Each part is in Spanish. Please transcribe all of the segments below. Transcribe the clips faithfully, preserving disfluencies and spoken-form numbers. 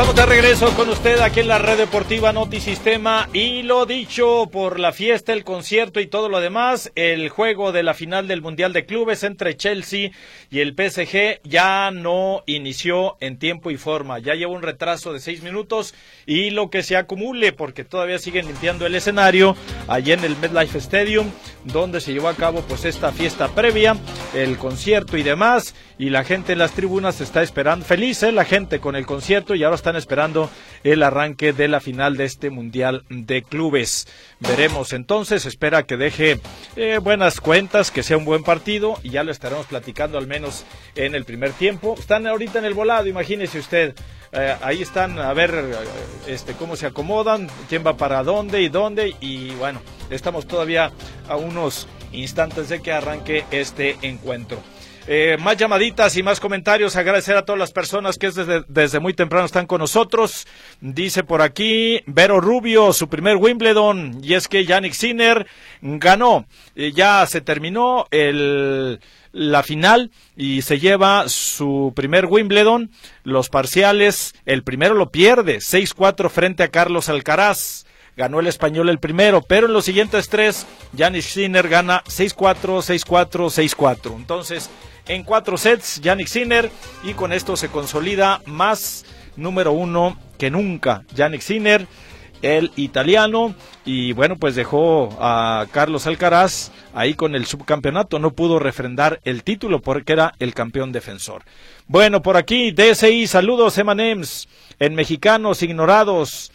estamos de regreso con usted aquí en la Red Deportiva Notisistema y lo dicho, por la fiesta, el concierto y todo lo demás, el juego de la final del Mundial de Clubes entre Chelsea y el P S G ya no inició en tiempo y forma, ya lleva un retraso de seis minutos y lo que se acumule, porque todavía siguen limpiando el escenario allí en el MetLife Stadium, donde se llevó a cabo pues esta fiesta previa, el concierto y demás, y la gente en las tribunas está esperando, feliz ¿eh? la gente con el concierto, y ahora están esperando el arranque de la final de este Mundial de Clubes. Veremos entonces, espera que deje eh, buenas cuentas, que sea un buen partido, y ya lo estaremos platicando al menos en el primer tiempo. Están ahorita en el volado, imagínese usted, eh, ahí están a ver este cómo se acomodan, quién va para dónde y dónde, y bueno, estamos todavía a unos instantes de que arranque este encuentro. Eh, más llamaditas y más comentarios, agradecer a todas las personas que desde, desde muy temprano están con nosotros. Dice por aquí Vero Rubio, su primer Wimbledon, y es que Jannik Sinner ganó, eh, ya se terminó el la final y se lleva su primer Wimbledon. Los parciales, el primero lo pierde, seis cuatro frente a Carlos Alcaraz. Ganó el español el primero, pero en los siguientes tres, Jannik Sinner gana seis cuatro, seis cuatro, seis cuatro. Entonces, en cuatro sets, Jannik Sinner, y con esto se consolida más número uno que nunca. Jannik Sinner, el italiano, y bueno, pues dejó a Carlos Alcaraz ahí con el subcampeonato, no pudo refrendar el título porque era el campeón defensor. Bueno, por aquí, D S I, saludos, Emanems, en Mexicanos Ignorados.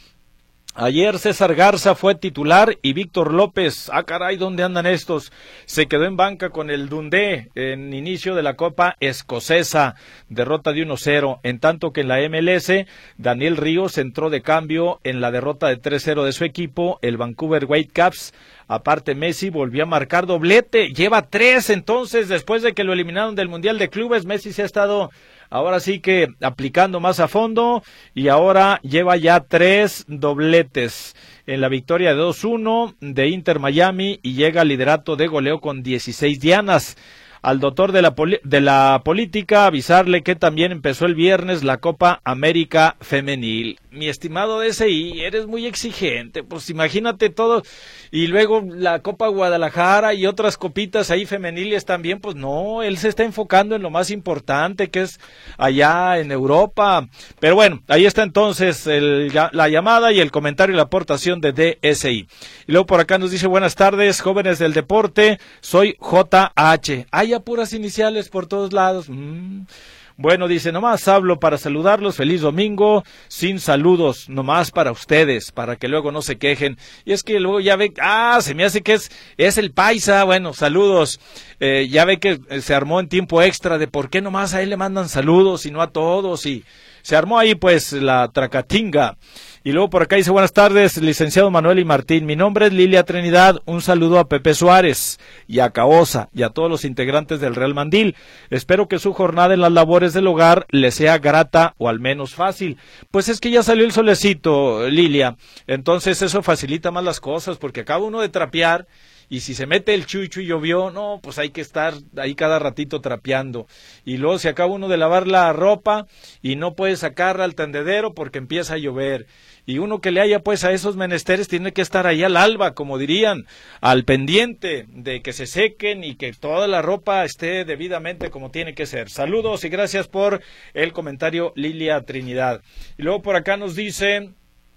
Ayer César Garza fue titular y Víctor López, ah caray, ¿dónde andan estos? Se quedó en banca con el Dundee en inicio de la Copa Escocesa, derrota de uno cero, en tanto que en la M L S, Daniel Ríos entró de cambio en la derrota de tres cero de su equipo, el Vancouver Whitecaps. Aparte, Messi volvió a marcar doblete, lleva tres entonces, después de que lo eliminaron del Mundial de Clubes, Messi se ha estado ahora sí que aplicando más a fondo y ahora lleva ya tres dobletes en la victoria de dos uno de Inter Miami y llega al liderato de goleo con dieciséis dianas. Al doctor de la, de la política avisarle que también empezó el viernes la Copa América Femenil. Mi estimado D S I, eres muy exigente, pues imagínate todo, y luego la Copa Guadalajara y otras copitas ahí femeniles también, pues no, él se está enfocando en lo más importante que es allá en Europa. Pero bueno, ahí está entonces el, la llamada y el comentario y la aportación de D S I. Y luego por acá nos dice, buenas tardes, jóvenes del deporte, soy J H. Hay puras iniciales por todos lados. Mm. Bueno, dice, nomás hablo para saludarlos, feliz domingo, sin saludos, nomás para ustedes, para que luego no se quejen. Y es que luego ya ve, ah, se me hace que es, es el paisa, bueno, saludos. Eh, ya ve que se armó en tiempo extra de por qué nomás a él le mandan saludos y no a todos, y se armó ahí pues la tracatinga. Y luego por acá dice, buenas tardes, licenciado Manuel y Martín, mi nombre es Lilia Trinidad, un saludo a Pepe Suárez y a Caosa y a todos los integrantes del Real Mandil. Espero que su jornada en las labores del hogar le sea grata o al menos fácil. Pues es que ya salió el solecito, Lilia, entonces eso facilita más las cosas, porque acaba uno de trapear, y si se mete el chucho y llovió, no, pues hay que estar ahí cada ratito trapeando. Y luego se acaba uno de lavar la ropa y no puede sacarla al tendedero porque empieza a llover. Y uno que le haya pues a esos menesteres tiene que estar ahí al alba, como dirían, al pendiente de que se sequen y que toda la ropa esté debidamente como tiene que ser. Saludos y gracias por el comentario, Lilia Trinidad. Y luego por acá nos dicen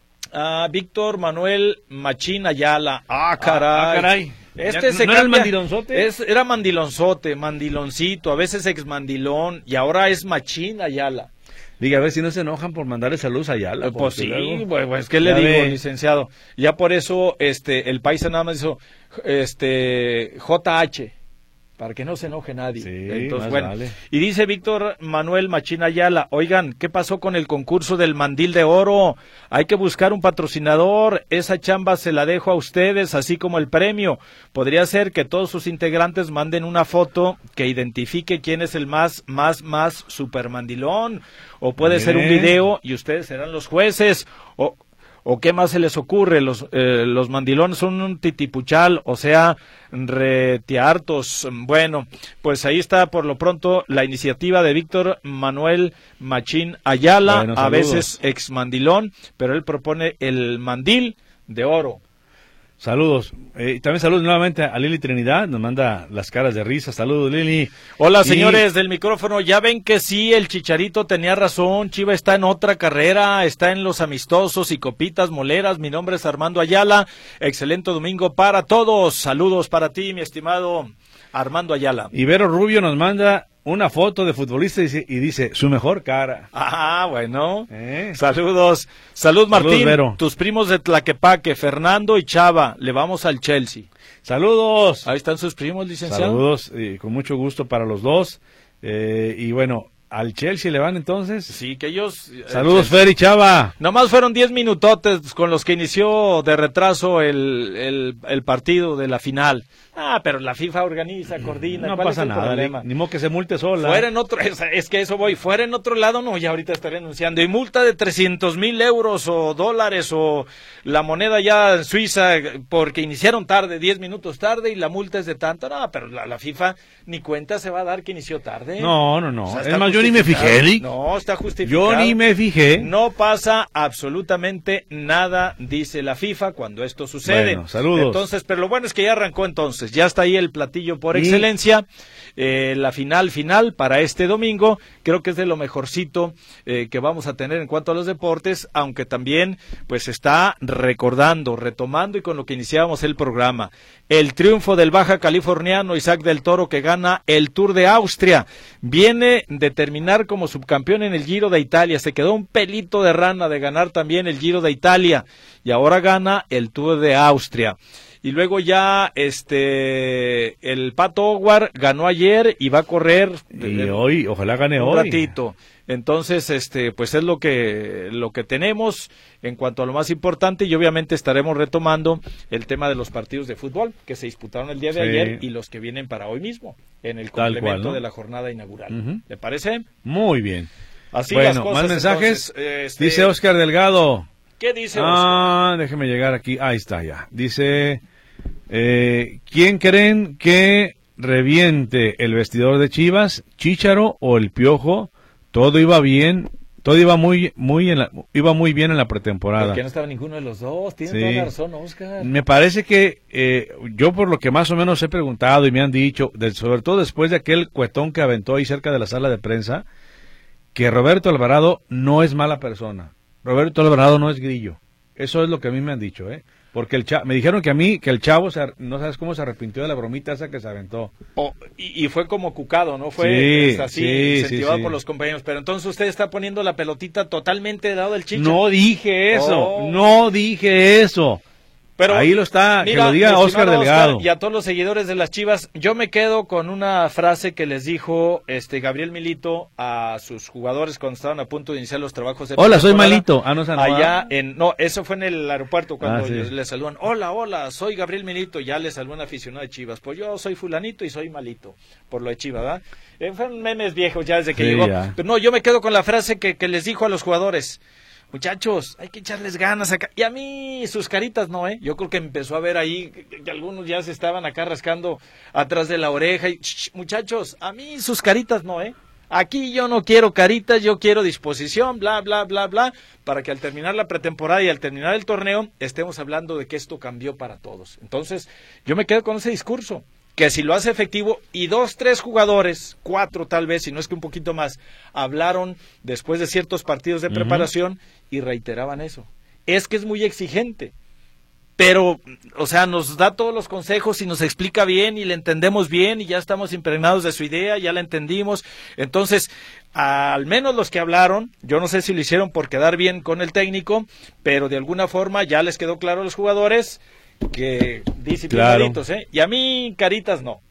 uh, Víctor Manuel Machín Ayala. Ah, caray. Ah, caray. Este ¿No, se ¿no cambia, era el mandilonzote? Es, era mandilonzote, mandiloncito, a veces exmandilón, y ahora es Machín Ayala. Diga, a ver si no se enojan por mandarle saludos a Ayala. Eh, pues sí, luego... pues, pues ¿qué le ya digo, ve. licenciado? Ya por eso este el paisa nada más hizo este J H, para que no se enoje nadie. Sí, entonces, más bueno. vale. Y dice Víctor Manuel Machín Ayala, oigan, ¿qué pasó con el concurso del mandil de oro? Hay que buscar un patrocinador, esa chamba se la dejo a ustedes, así como el premio. Podría ser que todos sus integrantes manden una foto que identifique quién es el más, más, más super mandilón, o puede Bien. ser un video y ustedes serán los jueces, o... ¿O qué más se les ocurre? Los, eh, los mandilones son un titipuchal, o sea, retiartos. Bueno, pues ahí está por lo pronto la iniciativa de Víctor Manuel Machín Ayala, bueno, a veces ex mandilón, pero él propone el mandil de oro. Saludos. Eh, también saludos nuevamente a Lili Trinidad, nos manda las caras de risa. Saludos, Lili. Hola, señores y... del micrófono. Ya ven que sí, el Chicharito tenía razón. Chiva está en otra carrera, está en los amistosos y copitas moleras. Mi nombre es Armando Ayala. Excelente domingo para todos. Saludos para ti, mi estimado Armando Ayala. Ibero Rubio nos manda una foto de futbolista y dice, y dice su mejor cara. Ah, bueno. ¿Eh? Saludos. Salud, Martín. Saludos, tus primos de Tlaquepaque, Fernando y Chava, le vamos al Chelsea. Saludos. Ahí están sus primos, licenciado. Saludos, y con mucho gusto para los dos. Eh, y bueno, ¿al Chelsea le van entonces? Sí, que ellos... Saludos, Fer y Chava. Nomás fueron diez minutotes con los que inició de retraso el, el, el partido de la final. Ah, pero la FIFA organiza, coordina. No pasa nada, ni, ni modo que se multe sola. Fuera en otro, es, es que eso voy, fuera en otro lado, no, ya ahorita estaré anunciando. Y multa de trescientos mil euros o dólares o la moneda ya en Suiza porque iniciaron tarde, diez minutos tarde y la multa es de tanto. No, pero la, la FIFA ni cuenta se va a dar que inició tarde. No, no, no. O sea, es más, yo ni me fijé, Eric. No, está justificado. Yo ni me fijé. No pasa absolutamente nada, dice la FIFA, cuando esto sucede. Bueno, saludos. Entonces, pero lo bueno es que ya arrancó entonces. Ya está ahí el platillo por ¿Y? excelencia, eh, la final final para este domingo, creo que es de lo mejorcito eh, que vamos a tener en cuanto a los deportes, aunque también pues está recordando, retomando y con lo que iniciábamos el programa, el triunfo del baja californiano Isaac del Toro que gana el Tour de Austria, viene de terminar como subcampeón en el Giro de Italia, se quedó un pelito de rana de ganar también el Giro de Italia y ahora gana el Tour de Austria. Y luego ya este el Pato Howard ganó ayer y va a correr y hoy, ojalá gane un hoy. ratito. Entonces, este pues es lo que lo que tenemos en cuanto a lo más importante y obviamente estaremos retomando el tema de los partidos de fútbol que se disputaron el día de sí. ayer y los que vienen para hoy mismo en el complemento cual, ¿no? de la jornada inaugural. Uh-huh. ¿Le parece? Muy bien. Así bueno, las cosas, más mensajes. Entonces, este... Dice Oscar Delgado. ¿Qué dice Oscar? Ah, déjeme llegar aquí. Ahí está ya. Dice Eh, ¿quién creen que reviente el vestidor de Chivas, Chícharo o el Piojo? Todo iba bien, todo iba muy muy en la, iba muy bien en la pretemporada. Porque no estaba ninguno de los dos, tiene sí. toda la razón, Oscar. Me parece que eh, yo por lo que más o menos he preguntado y me han dicho, de, sobre todo después de aquel cuetón que aventó ahí cerca de la sala de prensa, que Roberto Alvarado no es mala persona. Roberto Alvarado no es grillo. Eso es lo que a mí me han dicho, ¿eh? Porque el chavo, me dijeron que a mí, que el chavo, se, no sabes cómo se arrepintió de la bromita esa que se aventó. Oh, y, y fue como cucado, ¿no? Fue sí, así, sí, incentivado sí, sí. por los compañeros. Pero entonces usted está poniendo la pelotita totalmente del lado del Chicha. No dije eso, oh. no dije eso. Pero, ahí lo está, mira, que lo diga Oscar Delgado. Oscar, y a todos los seguidores de las Chivas, yo me quedo con una frase que les dijo este Gabriel Milito a sus jugadores cuando estaban a punto de iniciar los trabajos de hola, soy Malito. Ah, no, no, allá en no, eso fue en el aeropuerto cuando ah, sí. les saludan. Hola, hola, soy Gabriel Milito. Ya les saludó un aficionado de Chivas. Pues yo soy fulanito y soy Malito por lo de Chivas, ¿verdad? Eh, fueron memes viejos ya desde que sí, llegó. Ya. Pero no, yo me quedo con la frase que, que les dijo a los jugadores. Muchachos, hay que echarles ganas acá. Y a mí sus caritas no, ¿eh? Yo creo que empezó a ver ahí que, que algunos ya se estaban acá rascando atrás de la oreja. Y, ch, muchachos, a mí sus caritas no, ¿eh? Aquí yo no quiero caritas, yo quiero disposición, bla, bla, bla, bla, para que al terminar la pretemporada y al terminar el torneo estemos hablando de que esto cambió para todos. Entonces, yo me quedo con ese discurso. Que si lo hace efectivo y dos, tres jugadores, cuatro tal vez, si no es que un poquito más, hablaron después de ciertos partidos de uh-huh. preparación y reiteraban eso. Es que es muy exigente, pero, o sea, nos da todos los consejos y nos explica bien y le entendemos bien y ya estamos impregnados de su idea, ya la entendimos. Entonces, al menos los que hablaron, yo no sé si lo hicieron por quedar bien con el técnico, pero de alguna forma ya les quedó claro a los jugadores que disciplinaditos, claro. ¿eh? Y a mí, caritas no.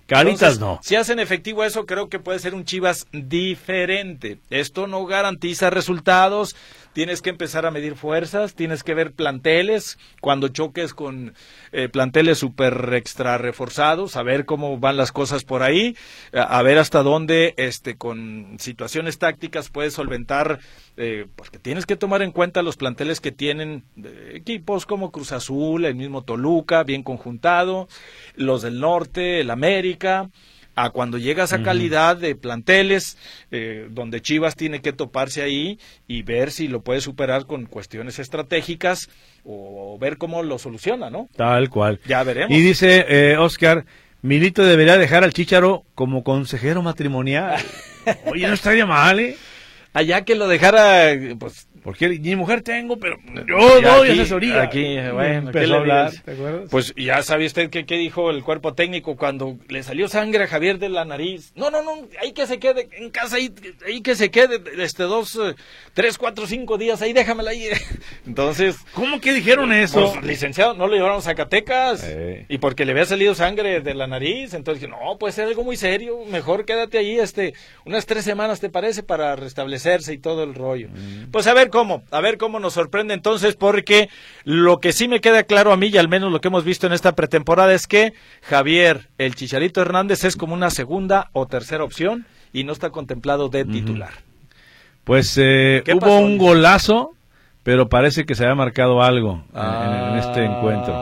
Caritas Entonces, no. Si hacen efectivo eso, creo que puede ser un Chivas diferente. Esto no garantiza resultados. Tienes que empezar a medir fuerzas, tienes que ver planteles, cuando choques con eh, planteles súper extra reforzados, a ver cómo van las cosas por ahí, a, a ver hasta dónde este con situaciones tácticas puedes solventar, eh, porque tienes que tomar en cuenta los planteles que tienen eh, equipos como Cruz Azul, el mismo Toluca, bien conjuntado, los del norte, el América, a cuando llega esa calidad de planteles, eh, donde Chivas tiene que toparse ahí y ver si lo puede superar con cuestiones estratégicas o ver cómo lo soluciona, ¿no? Tal cual. Ya veremos. Y dice eh, Oscar, Milito debería dejar al Chícharo como consejero matrimonial. Oye, no estaría mal, ¿eh? Allá que lo dejara, pues... Porque ni mujer tengo, pero yo doy aquí, asesoría. Aquí, bueno, ¿qué empezó le a hablar, dices? ¿te acuerdas? Pues ya sabe usted qué qué dijo el cuerpo técnico cuando le salió sangre a Javier de la nariz. No, no, no, ahí que se quede en casa, ahí, ahí que se quede este dos, eh, tres, cuatro, cinco días, ahí déjamela ahí. Entonces... ¿Cómo que dijeron eso? Pues, licenciado, no lo llevaron a Zacatecas Eh. y porque le había salido sangre de la nariz, entonces dije, no, puede ser algo muy serio, mejor quédate ahí este unas tres semanas, ¿te parece? Para restablecerse y todo el rollo. Mm. Pues a ver cómo, a ver cómo nos sorprende entonces, porque lo que sí me queda claro a mí, y al menos lo que hemos visto en esta pretemporada, es que Javier, el Chicharito Hernández, es como una segunda o tercera opción y no está contemplado de titular. Pues eh, hubo pasó? un golazo, pero parece que se había marcado algo ah, en, en este encuentro.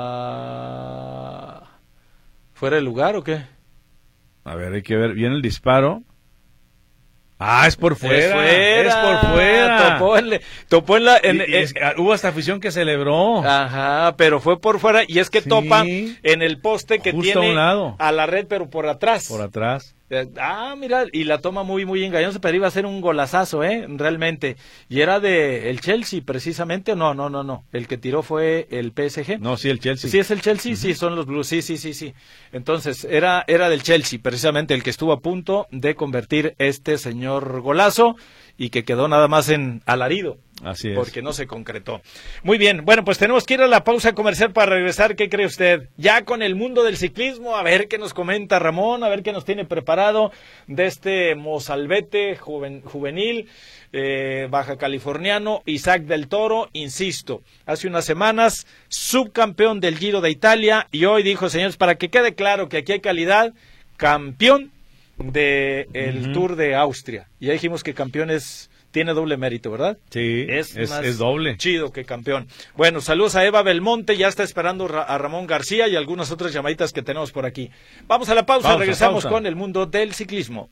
¿Fuera de lugar o qué? A ver, hay que ver, viene el disparo. Ah, es por fuera. Es, fuera. Es por fuera. Topó en, topó en la... En, y, y es, en, hubo hasta afición que celebró. Ajá, pero fue por fuera y es que sí, topa en el poste que justo tiene a, un lado. a la red, pero por atrás. Por atrás. Ah, mira, y la toma muy, muy engañosa, pero iba a ser un golazazo, ¿eh? Realmente. ¿Y era de el Chelsea, precisamente? No, no, no, no. El que tiró fue el P S G. No, sí, el Chelsea. Sí, es el Chelsea, uh-huh. Sí, son los Blues, sí, sí, sí, sí. Entonces, era, era del Chelsea, precisamente, el que estuvo a punto de convertir este señor golazo y que quedó nada más en alarido. Así es. Porque no se concretó. Muy bien, bueno, pues tenemos que ir a la pausa comercial para regresar. ¿Qué cree usted? Ya con el mundo del ciclismo, a ver qué nos comenta Ramón, a ver qué nos tiene preparado de este mozalbete juven, juvenil, eh, baja californiano, Isaac del Toro. Insisto, hace unas semanas, subcampeón del Giro de Italia, y hoy dijo, señores, para que quede claro que aquí hay calidad, campeón del de uh-huh. Tour de Austria. Y ya dijimos que campeón es... Tiene doble mérito, ¿verdad? Sí, es, es, es doble. Chido que campeón. Bueno, saludos a Eva Belmonte, ya está esperando a Ramón García y algunas otras llamaditas que tenemos por aquí. Vamos a la pausa, pausa regresamos pausa. con el mundo del ciclismo.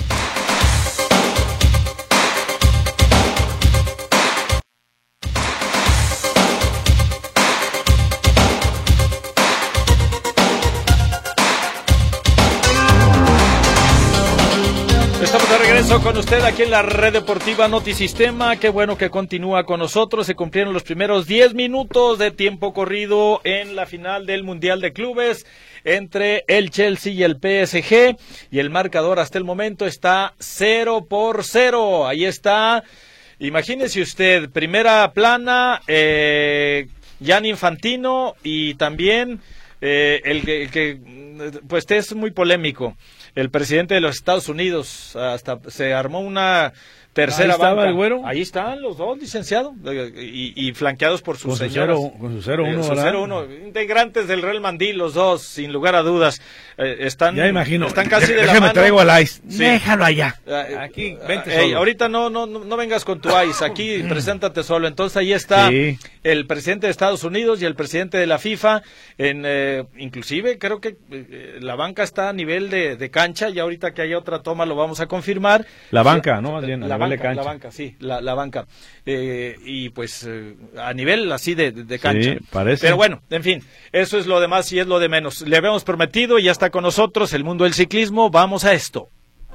Estamos de regreso con usted aquí en la Red Deportiva Notisistema. Qué bueno que continúa con nosotros. Se cumplieron los primeros diez minutos de tiempo corrido en la final del Mundial de Clubes entre el Chelsea y el P S G. Y el marcador hasta el momento está cero por cero. Ahí está. Imagínese usted, primera plana, eh, Gianni Infantino y también eh, el, que, el que pues es muy polémico. El presidente de los Estados Unidos, hasta se armó una tercera Ahí estaba banca. El güero. Ahí están los dos, licenciado, y, y flanqueados por sus con señoras. Su cero, con su cero uno, eh, su cero uno, integrantes del Real Mandí, los dos, sin lugar a dudas. Eh, están, ya imagino. Están casi de la mano. mano. Traigo al Ice. Sí. Déjalo allá. Eh, Aquí, vente eh, solo. Ahorita no, no, no, no vengas con tu Ice, aquí preséntate solo. Entonces ahí está sí. el presidente de Estados Unidos y el presidente de la FIFA. En, eh, inclusive creo que eh, la banca está a nivel de, de cancha, y ahorita que haya otra toma lo vamos a confirmar. La banca, ¿no? Más bien, la, a banca, nivel de cancha. la banca, sí, la, la banca. Eh, y pues eh, a nivel así de, de, de cancha. Sí, parece. Pero bueno, en fin, eso es lo de más y es lo de menos. Le habíamos prometido y ya está con nosotros el mundo del ciclismo. Vamos a esto.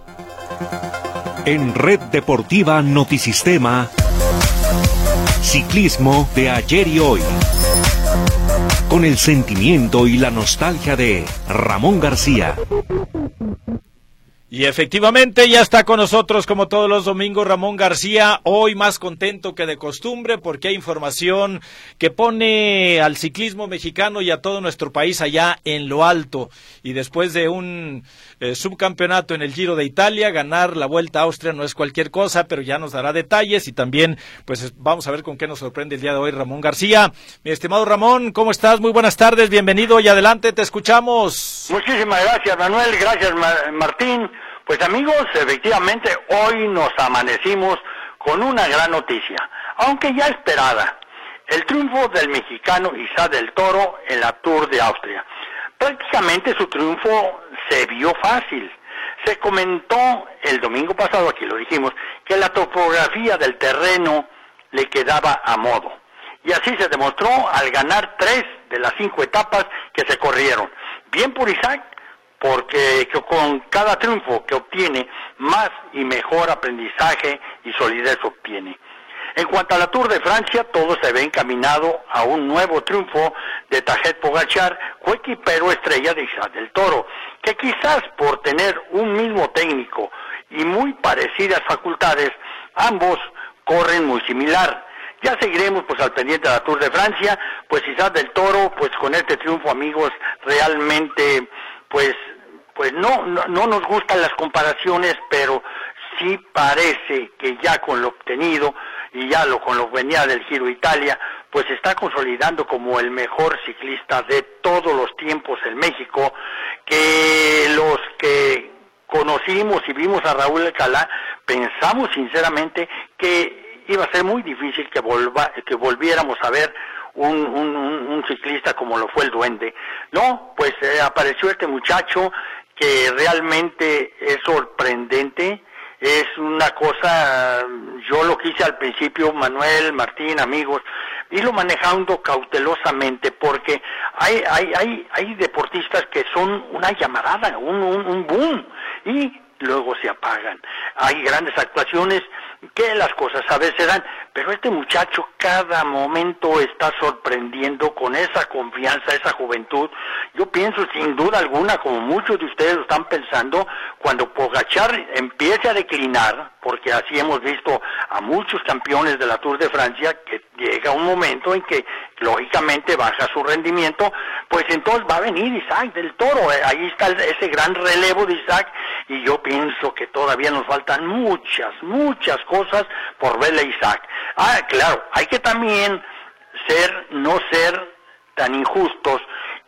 En Red Deportiva Notisistema, ciclismo de ayer y hoy. Con el sentimiento y la nostalgia de Ramón García. Y efectivamente ya está con nosotros como todos los domingos Ramón García, hoy más contento que de costumbre porque hay información que pone al ciclismo mexicano y a todo nuestro país allá en lo alto. Y después de un eh, subcampeonato en el Giro de Italia, ganar la Vuelta a Austria no es cualquier cosa, pero ya nos dará detalles y también pues vamos a ver con qué nos sorprende el día de hoy Ramón García. Mi estimado Ramón, ¿cómo estás? Muy buenas tardes, bienvenido y adelante, te escuchamos. Muchísimas gracias, Manuel, gracias, Martín. Pues amigos, efectivamente hoy nos amanecimos con una gran noticia, aunque ya esperada, el triunfo del mexicano Isaac del Toro en la Tour de Austria. Prácticamente su triunfo se vio fácil. Se comentó el domingo pasado, aquí lo dijimos, que la topografía del terreno le quedaba a modo. Y así se demostró al ganar tres de las cinco etapas que se corrieron. Bien por Isaac, porque con cada triunfo que obtiene, más y mejor aprendizaje y solidez obtiene. En cuanto a la Tour de Francia, todo se ve encaminado a un nuevo triunfo de Tadej Pogačar, coequipero estrella de Isaac del Toro, que quizás por tener un mismo técnico y muy parecidas facultades, ambos corren muy similar. Ya seguiremos pues al pendiente de la Tour de Francia, pues Isaac del Toro, pues con este triunfo, amigos, realmente pues pues no, no no nos gustan las comparaciones, pero sí parece que ya con lo obtenido y ya lo con lo que venía del Giro Italia, pues se está consolidando como el mejor ciclista de todos los tiempos en México, que los que conocimos y vimos a Raúl Alcalá pensamos sinceramente que iba a ser muy difícil que volva, que volviéramos a ver Un, un, un ciclista como lo fue el Duende. No, pues eh, apareció este muchacho que realmente es sorprendente, es una cosa, yo lo quise al principio, Manuel, Martín, amigos, irlo manejando cautelosamente, porque hay hay hay hay deportistas que son una llamarada, un, un, un boom, y luego se apagan. Hay grandes actuaciones que las cosas a veces dan, pero este muchacho cada momento está sorprendiendo con esa confianza, esa juventud. Yo pienso sin duda alguna, como muchos de ustedes lo están pensando, cuando Pogačar empiece a declinar, porque así hemos visto a muchos campeones de la Tour de Francia, que llega un momento en que lógicamente baja su rendimiento, pues entonces va a venir Isaac del Toro. Ahí está ese gran relevo de Isaac, y yo pienso que todavía nos faltan muchas, muchas cosas por verle a Isaac. Ah, claro, hay que también ser, no ser tan injustos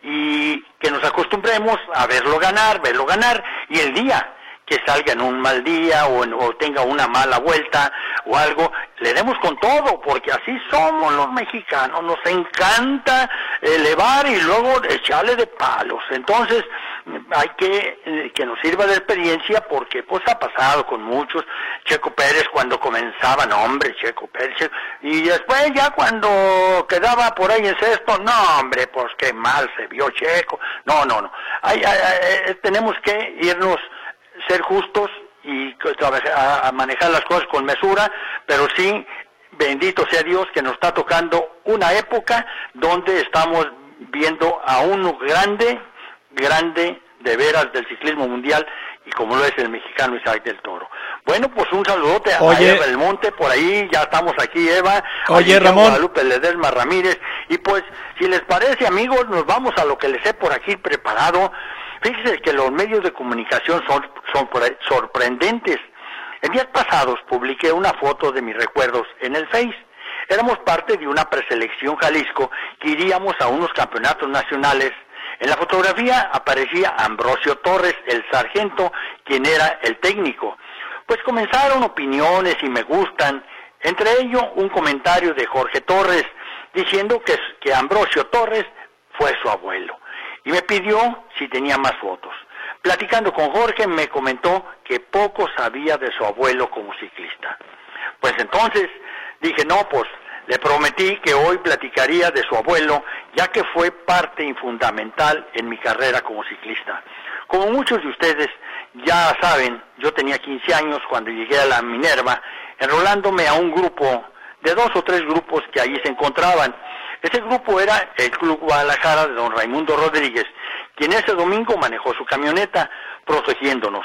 y que nos acostumbremos a verlo ganar, verlo ganar, y el día que salga en un mal día o, en, o tenga una mala vuelta o algo, le demos con todo, porque así somos los mexicanos, nos encanta elevar y luego echarle de palos. Entonces hay que que nos sirva de experiencia, porque pues ha pasado con muchos. Checo Pérez cuando comenzaba, no hombre, Checo Pérez, Checo, y después ya cuando quedaba por ahí en sexto, no hombre, pues qué mal se vio Checo. No, no, no, hay, hay, hay, tenemos que irnos, ser justos y a, a manejar las cosas con mesura, pero sí, bendito sea Dios que nos está tocando una época donde estamos viendo a un grande, grande de veras del ciclismo mundial, y como lo es el mexicano Isaac del Toro. Bueno, pues un saludote a Oye, Eva del Monte, por ahí ya estamos aquí, Eva. Oye, Ramón. Guadalupe Ledesma Ramírez, y pues, si les parece, amigos, nos vamos a lo que les he por aquí preparado. Fíjense que los medios de comunicación son, son sorprendentes. En días pasados publiqué una foto de mis recuerdos en el Face. Éramos parte de una preselección Jalisco que iríamos a unos campeonatos nacionales. En la fotografía aparecía Ambrosio Torres, el sargento, quien era el técnico. Pues comenzaron opiniones y me gustan, entre ellos un comentario de Jorge Torres, diciendo que, que Ambrosio Torres fue su abuelo. Y me pidió si tenía más fotos. Platicando con Jorge, me comentó que poco sabía de su abuelo como ciclista. Pues entonces dije, no, pues le prometí que hoy platicaría de su abuelo, ya que fue parte fundamental en mi carrera como ciclista. Como muchos de ustedes ya saben, yo tenía quince años cuando llegué a la Minerva, enrolándome a un grupo, de dos o tres grupos que allí se encontraban. Ese grupo era el Club Guadalajara de don Raimundo Rodríguez, quien ese domingo manejó su camioneta protegiéndonos.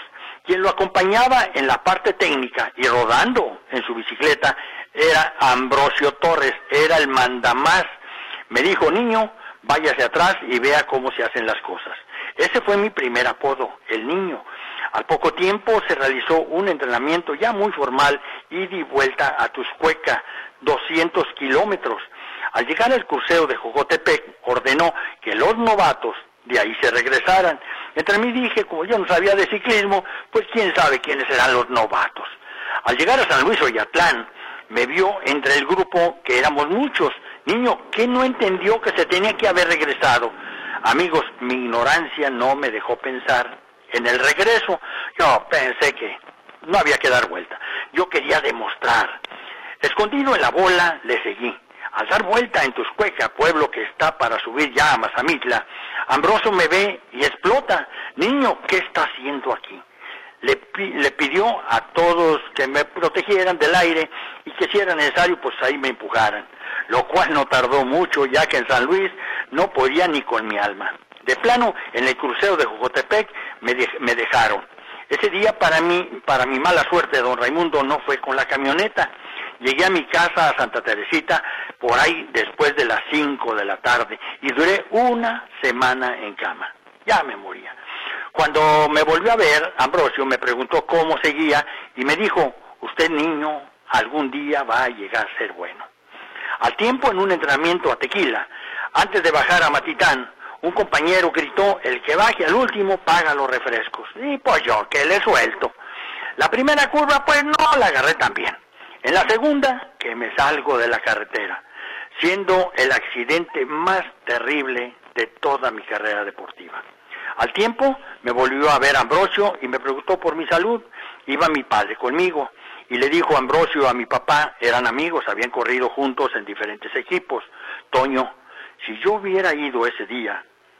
Quien lo acompañaba en la parte técnica y rodando en su bicicleta era Ambrosio Torres, era el mandamás. Me dijo, niño, váyase atrás y vea cómo se hacen las cosas. Ese fue mi primer apodo, el niño. Al poco tiempo se realizó un entrenamiento ya muy formal, ida y vuelta a Tuxcueca, doscientos kilómetros. Al llegar al crucero de Jocotepec, ordenó que los novatos de ahí se regresaran. Entre mí dije, como yo no sabía de ciclismo, pues quién sabe quiénes serán los novatos. Al llegar a San Luis Oyatlán, me vio entre el grupo que éramos muchos. Niño, ¿qué no entendió que se tenía que haber regresado? Amigos, mi ignorancia no me dejó pensar en el regreso. Yo pensé que no había que dar vuelta. Yo quería demostrar. Escondido en la bola, le seguí. Al dar vuelta en Tuxcueca, pueblo que está para subir ya a Mazamitla, Ambrosio me ve y explota. Niño, ¿qué está haciendo aquí? Le, le pidió a todos que me protegieran del aire y que si era necesario, pues ahí me empujaran. Lo cual no tardó mucho, ya que en San Luis no podía ni con mi alma. De plano, en el crucero de Jocotepec me, de, me dejaron. Ese día para mí, para mi mala suerte, don Raimundo no fue con la camioneta. Llegué a mi casa a Santa Teresita por ahí después de las cinco de la tarde y duré una semana en cama. Ya me moría. Cuando me volvió a ver, Ambrosio me preguntó cómo seguía y me dijo, usted niño, algún día va a llegar a ser bueno. Al tiempo, en un entrenamiento a Tequila, antes de bajar a Matitán, un compañero gritó, el que baje al último paga los refrescos. Y pues yo, que le suelto. La primera curva, pues no la agarré tan bien. En la segunda, que me salgo de la carretera, siendo el accidente más terrible de toda mi carrera deportiva. Al tiempo, me volvió a ver Ambrosio y me preguntó por mi salud. Iba mi padre conmigo y le dijo Ambrosio a mi papá, eran amigos, habían corrido juntos en diferentes equipos. Toño, si yo hubiera ido ese día,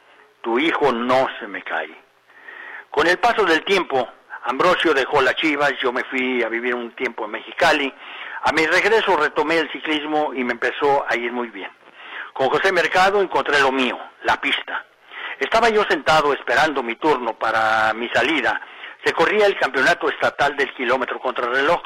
tu hijo no se me cae. Con el paso del tiempo, Ambrosio dejó las Chivas, yo me fui a vivir un tiempo en Mexicali. A mi regreso retomé el ciclismo y me empezó a ir muy bien. Con José Mercado encontré lo mío, la pista. Estaba yo sentado esperando mi turno para mi salida. Se corría el campeonato estatal del kilómetro contrarreloj.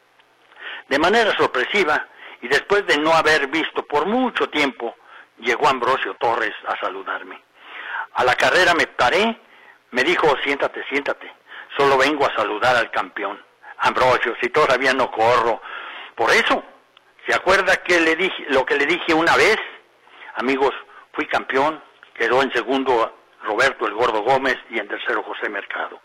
De manera sorpresiva, y después de no haber visto por mucho tiempo, llegó Ambrosio Torres a saludarme. A la carrera me paré, me dijo, siéntate, siéntate. Solo vengo a saludar al campeón. Ambrosio, si todavía no corro. Por eso, ¿se acuerda que le dije, lo que le dije una vez? Amigos, fui campeón, quedó en segundo Roberto el Gordo Gómez y en tercero José Mercado.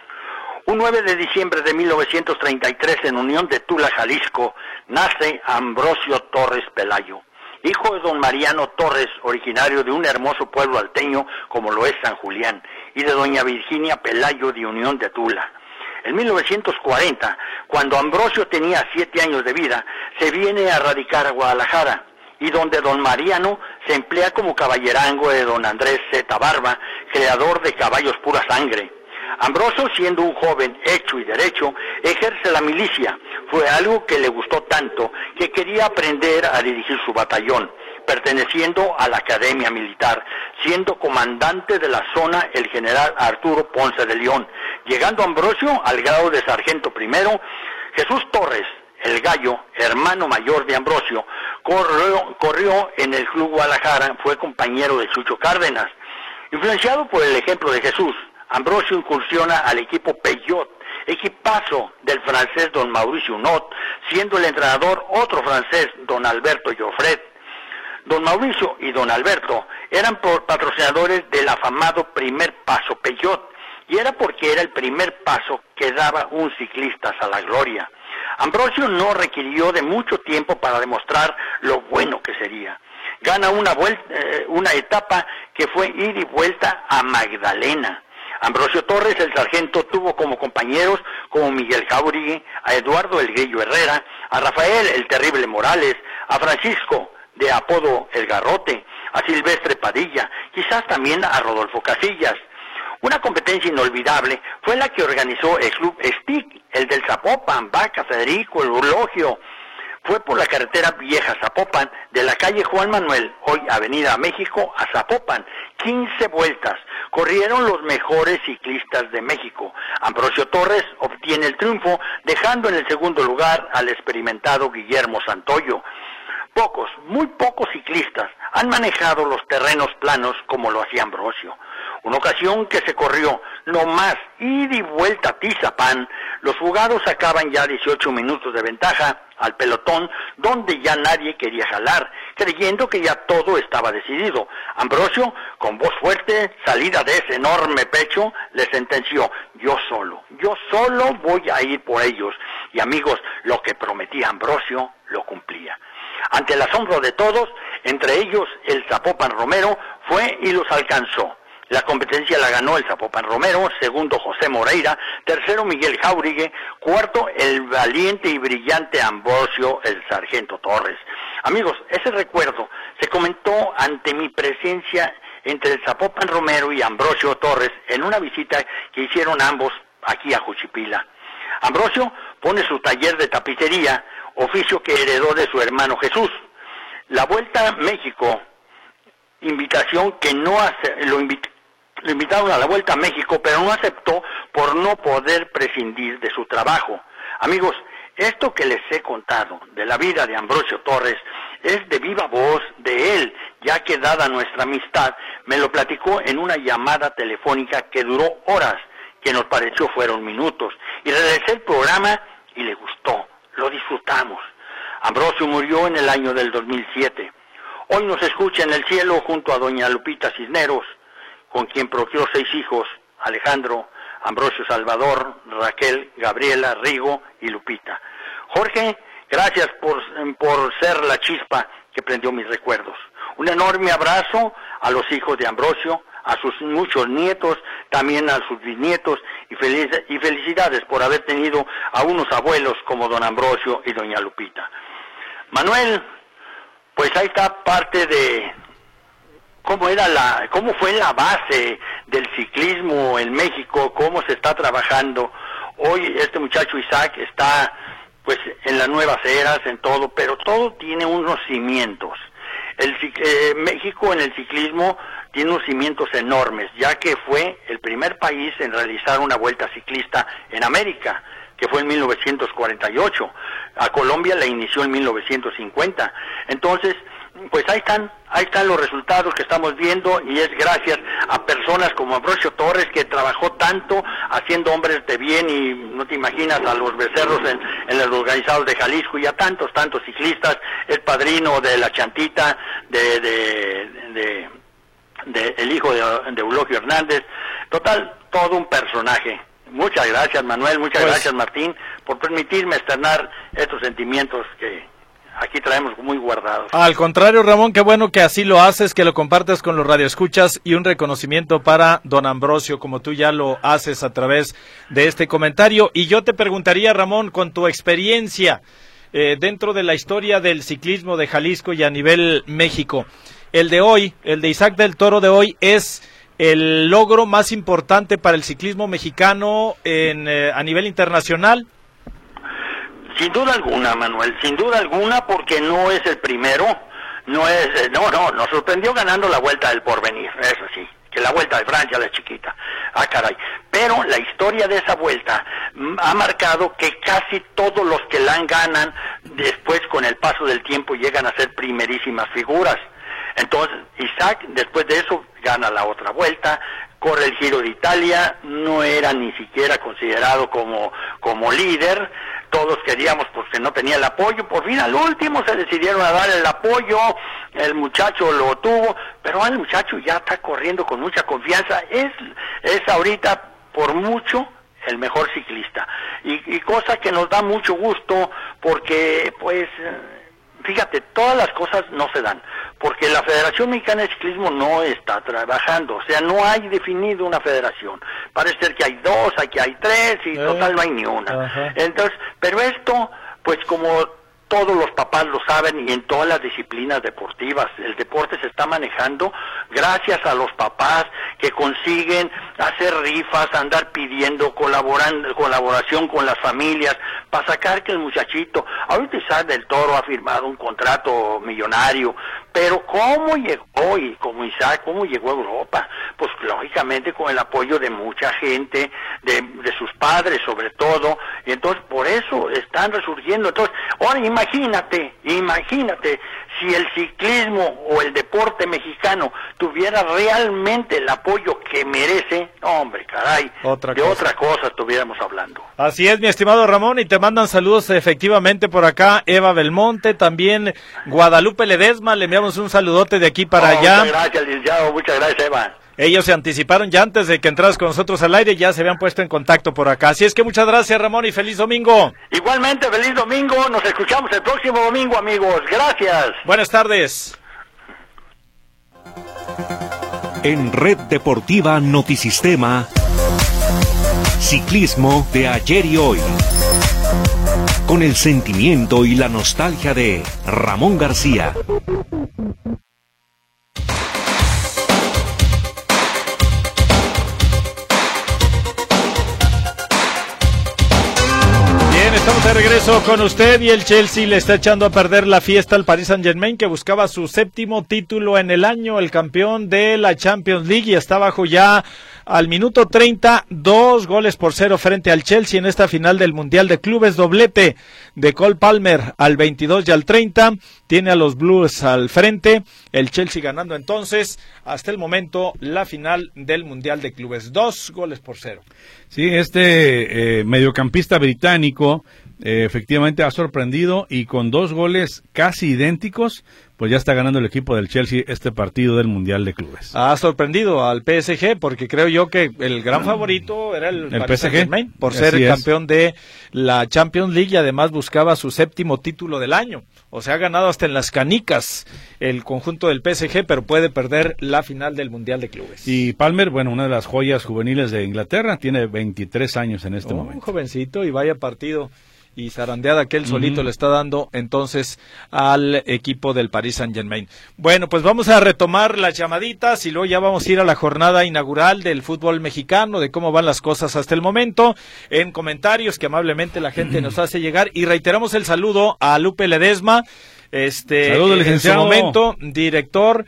Un nueve de diciembre de mil novecientos treinta y tres, en Unión de Tula, Jalisco, nace Ambrosio Torres Pelayo, hijo de don Mariano Torres, originario de un hermoso pueblo alteño como lo es San Julián, y de doña Virginia Pelayo de Unión de Tula. En mil novecientos cuarenta, cuando Ambrosio tenía siete años de vida, se viene a radicar a Guadalajara, y donde don Mariano se emplea como caballerango de don Andrés Zeta Barba, creador de Caballos Pura Sangre. Ambrosio, siendo un joven hecho y derecho, ejerce la milicia. Fue algo que le gustó tanto que quería aprender a dirigir su batallón, perteneciendo a la Academia Militar, siendo comandante de la zona el general Arturo Ponce de León, llegando Ambrosio al grado de sargento primero. Jesús Torres, el Gallo, hermano mayor de Ambrosio, corrió, corrió en el Club Guadalajara, fue compañero de Chucho Cárdenas. Influenciado por el ejemplo de Jesús, Ambrosio incursiona al equipo Peugeot, equipazo del francés don Mauricio Unot, siendo el entrenador otro francés, don Alberto Joffret. Don Mauricio y don Alberto eran patrocinadores del afamado Primer Paso Peugeot, y era porque era el primer paso que daba un ciclista a la gloria. Ambrosio no requirió de mucho tiempo para demostrar lo bueno que sería. Gana una, vuelta, eh, una etapa que fue ir y vuelta a Magdalena. Ambrosio Torres, el sargento, tuvo como compañeros como Miguel Jauregui, a Eduardo el Grillo Herrera, a Rafael el Terrible Morales, a Francisco de apodo El Garrote, a Silvestre Padilla, quizás también a Rodolfo Casillas. Una competencia inolvidable fue la que organizó el Club Stick, el del Zapopan, Vaca, Federico, el Eulogio. Fue por la carretera vieja Zapopan, de la calle Juan Manuel, hoy Avenida México, a Zapopan. quince vueltas. Corrieron los mejores ciclistas de México. Ambrosio Torres obtiene el triunfo, dejando en el segundo lugar al experimentado Guillermo Santoyo. Pocos, muy pocos ciclistas han manejado los terrenos planos como lo hacía Ambrosio. Una ocasión que se corrió no más ida y vuelta a Tizapán, los jugados sacaban ya dieciocho minutos de ventaja al pelotón, donde ya nadie quería jalar, creyendo que ya todo estaba decidido. Ambrosio, con voz fuerte, salida de ese enorme pecho, le sentenció: yo solo, yo solo voy a ir por ellos. Y amigos, lo que prometía Ambrosio, lo cumplía. Ante el asombro de todos, entre ellos el Zapopan Romero, fue y los alcanzó. La competencia la ganó el Zapopan Romero, segundo José Moreira, tercero Miguel Jáurigue, cuarto el valiente y brillante Ambrosio, el sargento Torres. Amigos, ese recuerdo se comentó ante mi presencia entre el Zapopan Romero y Ambrosio Torres en una visita que hicieron ambos aquí a Juchipila. Ambrosio pone su taller de tapicería, oficio que heredó de su hermano Jesús. La Vuelta a México, invitación que no hace, lo, invit, lo invitaron a la Vuelta a México, pero no aceptó por no poder prescindir de su trabajo. Amigos, esto que les he contado de la vida de Ambrosio Torres es de viva voz de él, ya que dada nuestra amistad, me lo platicó en una llamada telefónica que duró horas, que nos pareció fueron minutos, y regresé el programa y le gustó, lo disfrutamos. Ambrosio murió en el año del dos mil siete. Hoy nos escucha en el cielo junto a doña Lupita Cisneros, con quien procreó seis hijos: Alejandro, Ambrosio Salvador, Raquel, Gabriela, Rigo y Lupita. Jorge, gracias por, por ser la chispa que prendió mis recuerdos. Un enorme abrazo a los hijos de Ambrosio, a sus muchos nietos, también a sus bisnietos, y, feliz, y felicidades por haber tenido a unos abuelos como don Ambrosio y doña Lupita. Manuel, pues ahí está parte de cómo era la, cómo fue la base del ciclismo en México, cómo se está trabajando. Hoy este muchacho Isaac está pues en las nuevas eras, en todo, pero todo tiene unos cimientos. El eh, México en el ciclismo tiene unos cimientos enormes, ya que fue el primer país en realizar una vuelta ciclista en América, que fue en mil novecientos cuarenta y ocho. A Colombia la inició en mil novecientos cincuenta. Entonces, pues ahí están, ahí están los resultados que estamos viendo, y es gracias a personas como Ambrosio Torres, que trabajó tanto haciendo hombres de bien, y no te imaginas a los becerros en, en los organizados de Jalisco, y a tantos, tantos ciclistas. Es padrino de la Chantita, de, de, de, de el hijo de, de Eulogio Hernández. Total, todo un personaje. Muchas gracias, Manuel, muchas pues, gracias, Martín, por permitirme externar estos sentimientos que aquí traemos muy guardados. Al contrario, Ramón, qué bueno que así lo haces, que lo compartes con los radioescuchas, y un reconocimiento para don Ambrosio, como tú ya lo haces a través de este comentario. Y yo te preguntaría, Ramón, con tu experiencia eh, dentro de la historia del ciclismo de Jalisco y a nivel México, el de hoy, el de Isaac del Toro de hoy, es el logro más importante para el ciclismo mexicano en eh, a nivel internacional. Sin duda alguna, Manuel, sin duda alguna, porque no es el primero, no es, no, no, nos sorprendió ganando la Vuelta del Porvenir, eso sí, que la Vuelta de Francia la chiquita, ah caray, pero la historia de esa vuelta ha marcado que casi todos los que la ganan, después con el paso del tiempo llegan a ser primerísimas figuras. Entonces, Isaac, después de eso, gana la otra vuelta, corre el Giro de Italia, no era ni siquiera considerado como, como líder, todos queríamos porque no tenía el apoyo, por fin al último se decidieron a dar el apoyo, el muchacho lo tuvo, pero el muchacho ya está corriendo con mucha confianza, es, es ahorita por mucho el mejor ciclista, y, y cosa que nos da mucho gusto, porque pues... Fíjate, todas las cosas no se dan, porque la Federación Mexicana de Ciclismo no está trabajando, o sea, no hay definido una federación. Parece ser que hay dos, aquí hay tres, y eh, total no hay ni una. Ajá. Entonces, pero esto, pues como todos los papás lo saben y en todas las disciplinas deportivas. El deporte se está manejando gracias a los papás que consiguen hacer rifas, andar pidiendo colaboran, colaboración con las familias para sacar que el muchachito, ahorita Isaac del Toro ha firmado un contrato millonario, pero ¿cómo llegó? Y como Isaac, ¿cómo llegó a Europa? Pues lógicamente con el apoyo de mucha gente, de, de sus padres sobre todo, y entonces por eso están resurgiendo. Entonces, ahora imagínate, imagínate, si el ciclismo o el deporte mexicano tuviera realmente el apoyo que merece, hombre, caray, otra de cosa. otra cosa estuviéramos hablando. Así es, mi estimado Ramón, y te mandan saludos efectivamente por acá, Eva Belmonte, también Guadalupe Ledesma, le enviamos un saludote de aquí para oh, allá. Muchas gracias, licenciado, muchas gracias, Eva. Ellos se anticiparon ya antes de que entras con nosotros al aire, ya se habían puesto en contacto por acá. Así es que muchas gracias, Ramón, y feliz domingo. Igualmente, feliz domingo, nos escuchamos el próximo domingo, amigos. Gracias. Buenas tardes. En Red Deportiva Notisistema, ciclismo de ayer y hoy. Con el sentimiento y la nostalgia de Ramón García. Estamos de regreso con usted y el Chelsea le está echando a perder la fiesta al Paris Saint-Germain, que buscaba su séptimo título en el año, el campeón de la Champions League, y está bajo ya al minuto treinta, dos goles por cero frente al Chelsea en esta final del Mundial de Clubes, doblete de Cole Palmer al veintidós y al treinta, tiene a los Blues al frente, el Chelsea ganando entonces hasta el momento la final del Mundial de Clubes, dos goles por cero. Sí, este eh, mediocampista británico eh, efectivamente ha sorprendido y con dos goles casi idénticos, pues ya está ganando el equipo del Chelsea este partido del Mundial de Clubes. Ha sorprendido al P S G porque creo yo que el gran favorito era el, el Paris P S G Saint-Germain por ser Así campeón es. de la Champions League y además buscaba su séptimo título del año. O sea, ha ganado hasta en las canicas el conjunto del P S G, pero puede perder la final del Mundial de Clubes. Y Palmer, bueno, una de las joyas juveniles de Inglaterra, tiene veintitrés años en este oh, momento. Un jovencito y vaya partido y zarandeada que él solito Uh-huh. le está dando entonces al equipo del Paris Saint-Germain. Bueno, pues vamos a retomar las llamaditas y luego ya vamos a ir a la jornada inaugural del fútbol mexicano, de cómo van las cosas hasta el momento, en comentarios que amablemente la gente nos hace llegar, y reiteramos el saludo a Lupe Ledesma, este Saludos, licenciado. en su momento director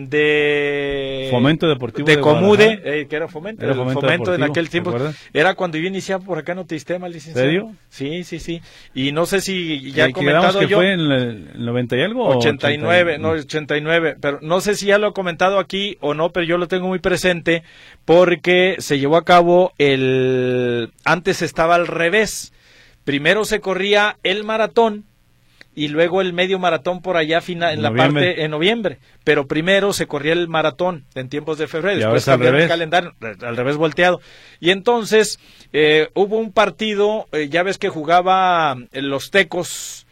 de Fomento Deportivo de, de Comude, eh, que era Fomento, Era el Fomento Fomento en Deportivo, aquel tiempo, ¿te acuerdas? era cuando yo iniciaba por acá en Notistema, licenciado. ¿Serio? Sí, sí, sí, y no sé si ya he ¿Y quedamos comentado que yo fue en el noventa y algo? ochenta y nueve, ochenta no, ochenta y nueve, pero no sé si ya lo he comentado aquí o no, pero yo lo tengo muy presente porque se llevó a cabo el, antes estaba al revés, primero se corría el maratón y luego el medio maratón por allá fina, en la Noviembre. parte en noviembre, pero primero se corría el maratón en tiempos de febrero, Y después ahora es al cambiaron el revés. calendario al revés volteado, y entonces eh, hubo un partido, eh, ya ves que jugaba eh, los Tecos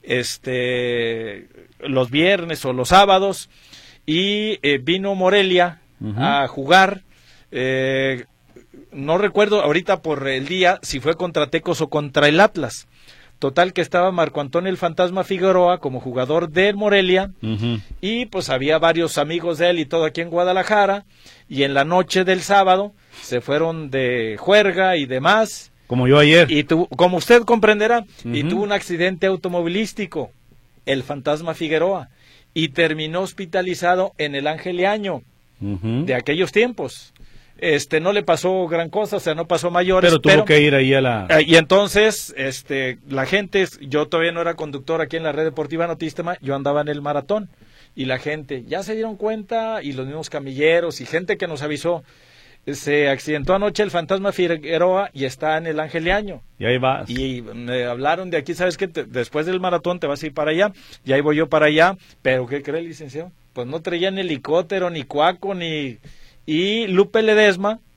este los viernes o los sábados, y eh, vino Morelia Uh-huh. a jugar, eh, no recuerdo ahorita por el día si fue contra Tecos o contra el Atlas. Total que estaba Marco Antonio el Fantasma Figueroa como jugador del Morelia, Uh-huh. y pues había varios amigos de él y todo aquí en Guadalajara, y en la noche del sábado se fueron de juerga y demás, Como yo ayer. y tuvo, como usted comprenderá, y Ujú. tuvo un accidente automovilístico, el Fantasma Figueroa, y terminó hospitalizado en el Angeliaño Uh-huh. de aquellos tiempos. Este, no le pasó gran cosa, o sea, no pasó mayores, Pero tuvo que ir ahí a la... eh, y entonces, este, la gente, yo todavía no era conductor aquí en la Red Deportiva Notistema, yo andaba en el maratón, y la gente, ya se dieron cuenta, y los mismos camilleros, y gente que nos avisó, se accidentó anoche el Fantasma Figueroa, y está en el Angeliaño, Y ahí vas. y me hablaron de aquí, ¿sabes qué? Te- después del maratón te vas a ir para allá, y ahí voy yo para allá, pero ¿qué cree, licenciado? Pues no traían helicóptero, ni cuaco, ni... Y Lupe Ledesma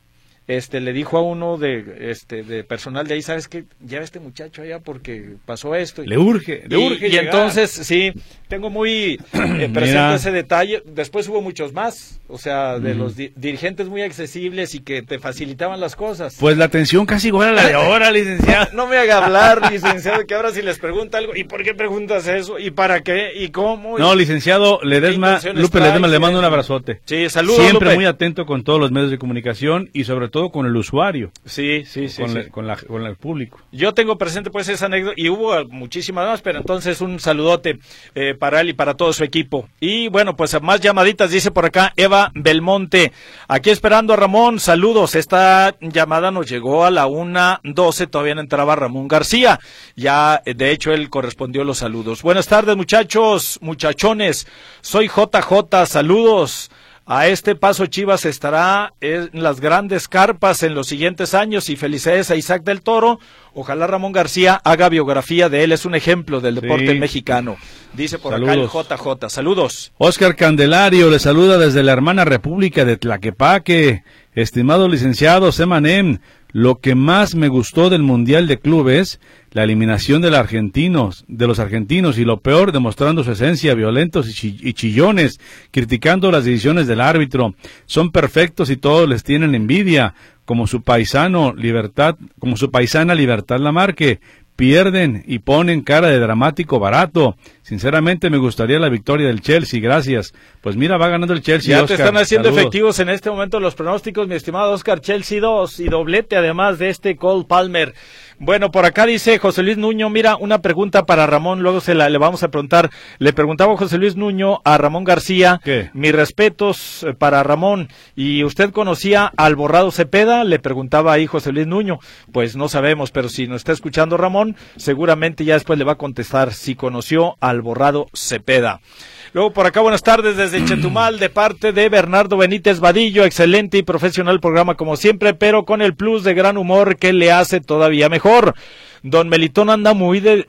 este le dijo a uno de este de personal de ahí, ¿sabes qué? Lleva este muchacho allá porque pasó esto. Le urge, le y, urge y entonces, sí, tengo muy eh, presente ese detalle. Después hubo muchos más, o sea, de mm. los di dirigentes muy accesibles y que te facilitaban las cosas. Pues la atención casi igual a la de ahora, licenciado. No, no me haga hablar, licenciado, que ahora si les pregunta algo, ¿y por qué preguntas eso? ¿Y para qué? ¿Y cómo? No, licenciado Ledesma, Lupe Ledesma, le mando un abrazote. Sí, saludos, Siempre Lupe. Muy atento con todos los medios de comunicación y sobre todo con el usuario. Sí, sí, sí. Con, sí. La, con, la, con el público. Yo tengo presente pues esa anécdota y hubo muchísimas más, pero entonces un saludote eh, para él y para todo su equipo. Y bueno, pues más llamaditas, dice por acá Eva Belmonte. Aquí esperando a Ramón, saludos. Esta llamada nos llegó a la una doce, todavía no entraba Ramón García. Ya, de hecho, él correspondió los saludos. Buenas tardes, muchachos, muchachones. Soy J J, saludos. A este paso Chivas estará en las grandes carpas en los siguientes años y felicidades a Isaac del Toro. Ojalá Ramón García haga biografía de él, es un ejemplo del deporte sí. mexicano. Dice por Saludos. Acá el J J. Saludos. Oscar Candelario le saluda desde la hermana República de Tlaquepaque. Estimado licenciado Semanem, lo que más me gustó del Mundial de Clubes, la eliminación de los argentinos, de los argentinos y lo peor, demostrando su esencia, violentos y, chi y chillones, criticando las decisiones del árbitro. Son perfectos y todos les tienen envidia, como su paisano Libertad, como su paisana Libertad Lamarque. Pierden y ponen cara de dramático barato. Sinceramente me gustaría la victoria del Chelsea, gracias. Pues mira, va ganando el Chelsea. Ya Oscar. Te están haciendo Saludos. Efectivos en este momento los pronósticos, mi estimado Oscar. Chelsea dos y doblete además de este Cole Palmer. Bueno, por acá dice José Luis Nuño, mira, una pregunta para Ramón, luego se la le vamos a preguntar. Le preguntaba José Luis Nuño a Ramón García, ¿qué? Mis respetos para Ramón. ¿Y usted conocía al Borrado Cepeda? Le preguntaba ahí José Luis Nuño. Pues no sabemos, pero si nos está escuchando Ramón, seguramente ya después le va a contestar si conoció al Borrado Cepeda. Luego por acá, buenas tardes desde Chetumal, de parte de Bernardo Benítez Vadillo, excelente y profesional programa como siempre, pero con el plus de gran humor que le hace todavía mejor. Don Melitón anda muy de,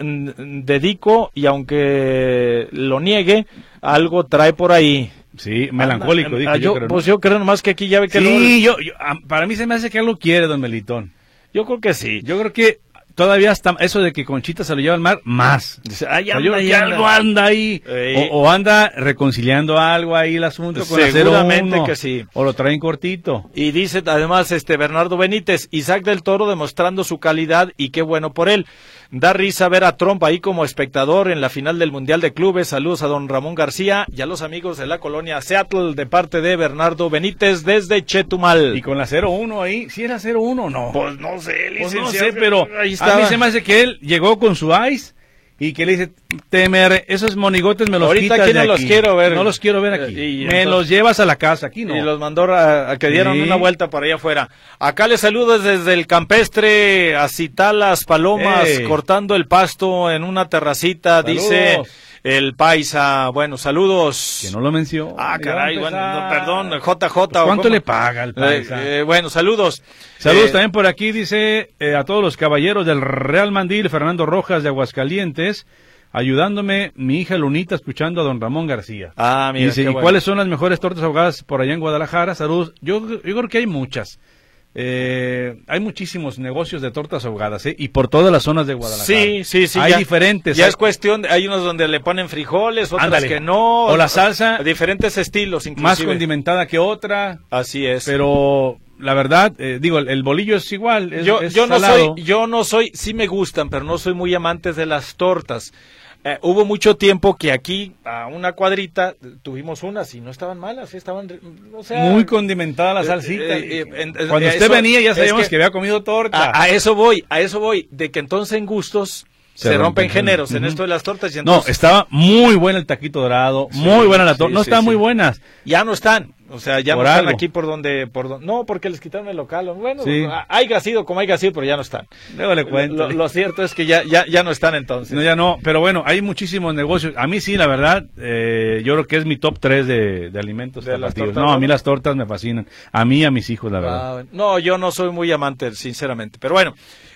dedico y aunque lo niegue, algo trae por ahí. Sí, melancólico, anda, dijo, yo, yo creo, ¿no? Pues yo creo nomás que aquí ya ve que... Sí, lo... yo, yo, para mí se me hace que algo quiere don Melitón. Yo creo que sí. Yo creo que... Todavía está eso de que Conchita se lo lleva al mar, más. Ay, anda, o sea, yo, anda. algo anda ahí, o, o anda reconciliando algo ahí el asunto con la cero uno, que sí. O lo traen cortito. Y dice además este Bernardo Benítez, Isaac del Toro demostrando su calidad y qué bueno por él. Da risa ver a Trump ahí como espectador en la final del Mundial de Clubes. Saludos a don Ramón García y a los amigos de la colonia Seattle de parte de Bernardo Benítez desde Chetumal. Y con la cero uno ahí, ¿sí era cero uno o no? Pues no sé, pues no sé, pero ahí a mí se me hace que él llegó con su ice y que le dice, temer, esos monigotes me los ahorita quitas aquí de no aquí. los quiero ver. No los quiero ver aquí. Y, y me entonces, los llevas a la casa, aquí no. Y los mandó a, a que dieron sí. una vuelta por allá afuera. Acá les saludo desde el campestre, a Citalas Palomas, hey. cortando el pasto en una terracita, saludos. Dice el paisa. Bueno, saludos. Que no lo mencionó. Ah, caray, bueno, no, perdón, J J. Pues ¿cuánto le paga el paisa? Eh, eh, bueno, saludos. Saludos eh, también por aquí, dice eh, a todos los caballeros del Real Mandil, Fernando Rojas de Aguascalientes, ayudándome mi hija Lunita escuchando a don Ramón García. Ah, mira, dice, ¿y bueno. cuáles son las mejores tortas ahogadas por allá en Guadalajara? Saludos. Yo, yo creo que hay muchas. Eh, hay muchísimos negocios de tortas ahogadas, ¿eh? Y por todas las zonas de Guadalajara. Sí, sí, sí. Hay ya, diferentes. Ya hay... es cuestión, de, hay unos donde le ponen frijoles, otras Ándale. que no. O la salsa. Diferentes estilos, inclusive. Más condimentada que otra. Así es. Pero la verdad, eh, digo, el, el bolillo es igual. Es, yo, es yo no salado. soy, yo no soy, sí me gustan, pero no soy muy amante de las tortas. Eh, hubo mucho tiempo que aquí, a una cuadrita, tuvimos unas y no estaban malas, estaban, o sea... Muy condimentada la salsita. Eh, eh, eh, eh, Cuando usted eso, venía ya sabíamos que, que había comido torta. A, a eso voy, a eso voy, de que entonces en gustos se, se rompen, rompen géneros uh-huh. en esto de las tortas. Y entonces... No, estaba muy bueno el taquito dorado, sí, muy buena la torta, sí, no sí, estaban sí. muy buenas. Ya no están. O sea, ya por no están algo. aquí por donde, por donde, no, porque les quitaron el local. Bueno, sí. haya sido como haya sido, pero ya no están. Luego le cuento. Lo, lo cierto es que ya, ya, ya no están entonces. No, ya no, pero bueno, hay muchísimos negocios. A mí sí, la verdad, eh, yo creo que es mi top tres de, de alimentos ¿De las tortas, no, a mí las tortas me fascinan. A mí y a mis hijos, la verdad. Ah, no, yo no soy muy amante, sinceramente. Pero bueno,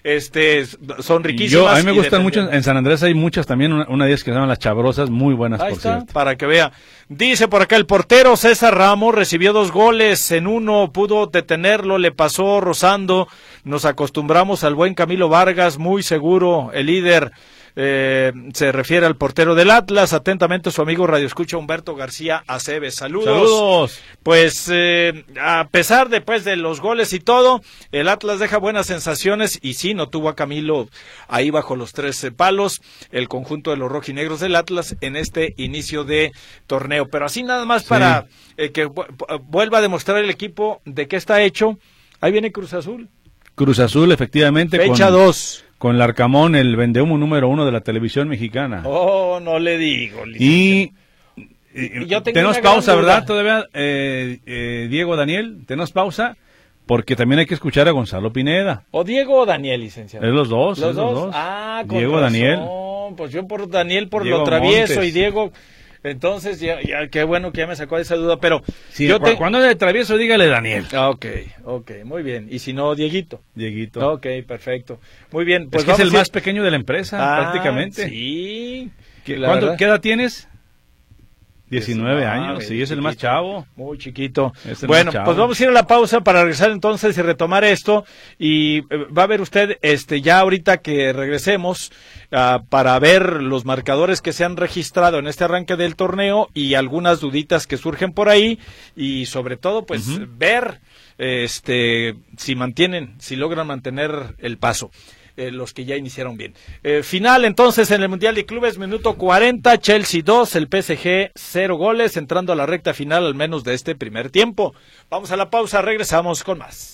este, son riquísimas. Yo, a mí me gustan mucho, dependiendo. en San Andrés hay muchas también, una, una de ellas que se llaman las chabrosas, muy buenas, Ahí por está, cierto. para que vea. Dice por acá el portero César Ramos recibió dos goles, en uno pudo detenerlo, le pasó rozando. Nos acostumbramos al buen Camilo Vargas, muy seguro, el líder. Eh, se refiere al portero del Atlas. Atentamente su amigo Radio Escucha Humberto García Aceves. Saludos. Saludos. Pues eh, a pesar de, pues, de los goles y todo, el Atlas deja buenas sensaciones y sí, no tuvo a Camilo ahí bajo los tres eh, palos, el conjunto de los rojinegros del Atlas en este inicio de torneo. Pero así nada más para sí. eh, que vu vuelva a demostrar el equipo de qué está hecho. Ahí viene Cruz Azul. Cruz Azul, efectivamente. Fecha dos. Con Larcamón, el vendehumo número uno de la televisión mexicana. Oh, no le digo. Y, y yo tengo tenemos una gran pausa, duda. ¿verdad? Todavía, eh, eh, Diego, Daniel, tenemos pausa, porque también hay que escuchar a Gonzalo Pineda. ¿O Diego o Daniel, licenciado? Es los dos, ¿Los es dos? los dos. Ah, con Diego, razón. Daniel. Pues yo por Daniel, por Diego lo travieso, Montes. y Diego... Entonces, ya, ya, qué bueno que ya me sacó de esa duda, pero... Sí, yo cu te... cuando es de travieso, dígale Daniel. Ah, ok, ok, muy bien. Y si no, Dieguito. Dieguito. Ok, perfecto. Muy bien. Pues es que es el ir... más pequeño de la empresa, ah, prácticamente. Sí. ¿Qué, ¿cuánto, ¿Qué edad tienes? diecinueve años, sí, es chiquito, el más chavo. Muy chiquito. Bueno, pues vamos a ir a la pausa para regresar entonces y retomar esto. Y eh, va a ver usted, este, ya ahorita que regresemos, uh, para ver los marcadores que se han registrado en este arranque del torneo y algunas duditas que surgen por ahí. Y sobre todo, pues, uh-huh. ver este si mantienen, si logran mantener el paso. Eh, los que ya iniciaron bien. Eh, final entonces en el Mundial de Clubes, minuto cuarenta, Chelsea dos, el P S G cero goles, entrando a la recta final al menos de este primer tiempo. Vamos a la pausa, regresamos con más.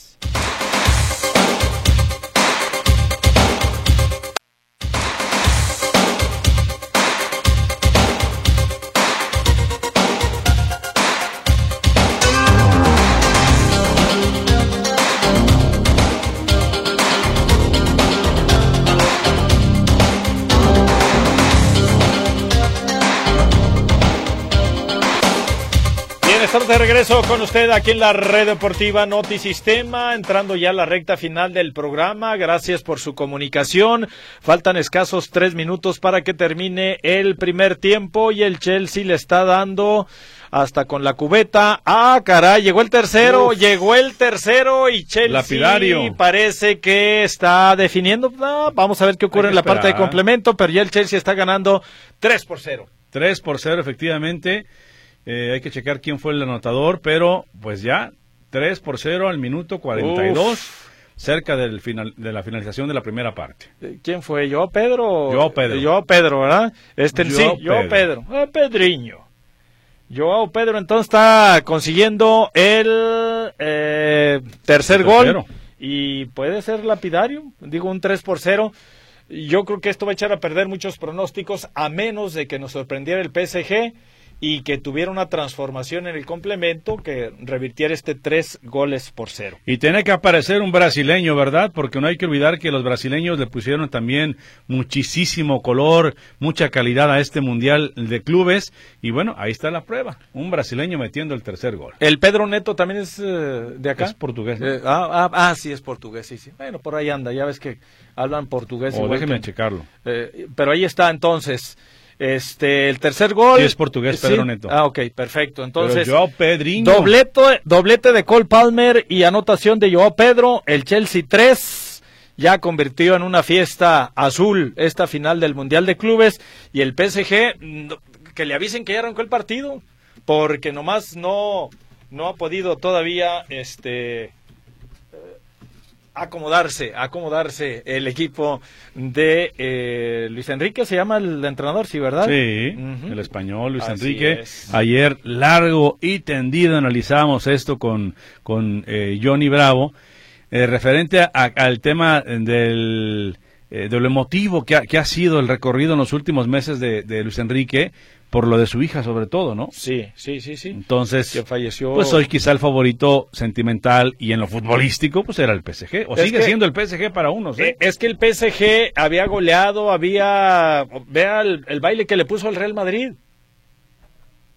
Estamos de regreso con usted aquí en la Red Deportiva Notisistema, entrando ya a la recta final del programa. Gracias por su comunicación. Faltan escasos tres minutos para que termine el primer tiempo y el Chelsea le está dando hasta con la cubeta. Ah, caray, llegó el tercero, Uf. llegó el tercero y Chelsea Lapidario. Parece que está definiendo. No, vamos a ver qué ocurre en la esperar. parte de complemento, pero ya el Chelsea está ganando tres por cero. tres por cero, efectivamente. Eh, hay que checar quién fue el anotador, pero pues ya, tres por cero al minuto cuarenta y dos, Uf. cerca del final, de la finalización de la primera parte. ¿Quién fue? ¿Joao Pedro? Joao Pedro. Joao Pedro, ¿verdad? Este en sí, Joao Joao Pedro. Pedro. Ah, Pedriño. Joao Pedro entonces está consiguiendo el eh, tercer el gol y puede ser lapidario, digo un tres por cero. Yo creo que esto va a echar a perder muchos pronósticos a menos de que nos sorprendiera el P S G y que tuviera una transformación en el complemento que revirtiera este tres goles por cero. Y tiene que aparecer un brasileño, ¿verdad? Porque no hay que olvidar que los brasileños le pusieron también muchísimo color, mucha calidad a este Mundial de Clubes. Y bueno, ahí está la prueba. Un brasileño metiendo el tercer gol. ¿El Pedro Neto también es eh, de acá? Es portugués. ¿No? Eh, ah, ah, ah, sí, es portugués, sí, sí. Bueno, por ahí anda, ya ves que hablan portugués. O déjeme que... checarlo. Eh, pero ahí está entonces... Este, el tercer gol. Sí, es portugués, Pedro sí. Neto. Ah, ok, perfecto. Entonces, Joao Pedriño. Doblete, doblete de Cole Palmer y anotación de Joao Pedro. El Chelsea tres ya convirtió en una fiesta azul esta final del Mundial de Clubes. Y el P S G, que le avisen que ya arrancó el partido, porque nomás no, no ha podido todavía, este... acomodarse, acomodarse el equipo de eh, Luis Enrique, se llama el entrenador, sí, ¿verdad? Sí, uh-huh. El español Luis Así Enrique. Es. Ayer largo y tendido analizamos esto con, con eh, Johnny Bravo, eh, referente a, a, al tema del, eh, de lo emotivo que ha, que ha sido el recorrido en los últimos meses de, de Luis Enrique, por lo de su hija sobre todo, ¿no? Sí, sí, sí, sí. Entonces, que falleció. Pues hoy quizá el favorito sentimental y en lo futbolístico, pues era el P S G. O es sigue que, siendo el P S G para unos, ¿eh? Es que el P S G había goleado, había... Vea el, el baile que le puso al Real Madrid.